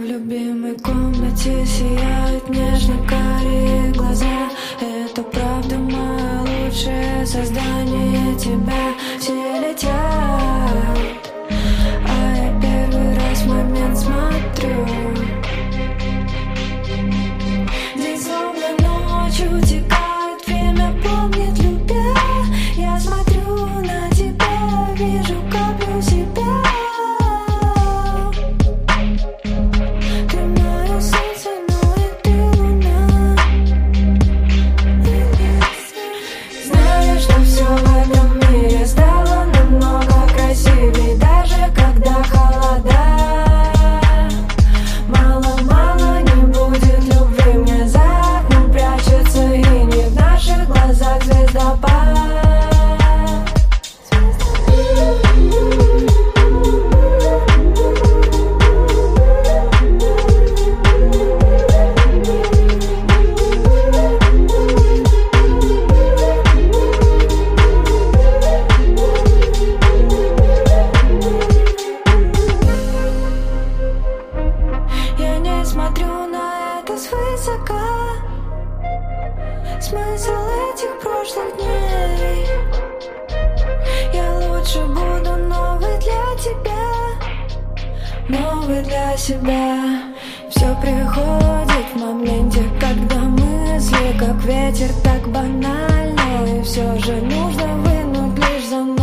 любимой комнате сияют нежно-карие глаза. Это правда мое лучшее создание, тебя все летят, а я первый раз в момент смотрю. День словно ночью утекает, время помнит, любя. Я смотрю на тебя, вижу каплю себя. Смотрю на это свысока. Смысл этих прошлых дней. Я лучше буду новый для тебя, новый для себя. Все приходит в моменте, когда мысли как ветер, так банально. И все же нужно вынуть лишь за мной.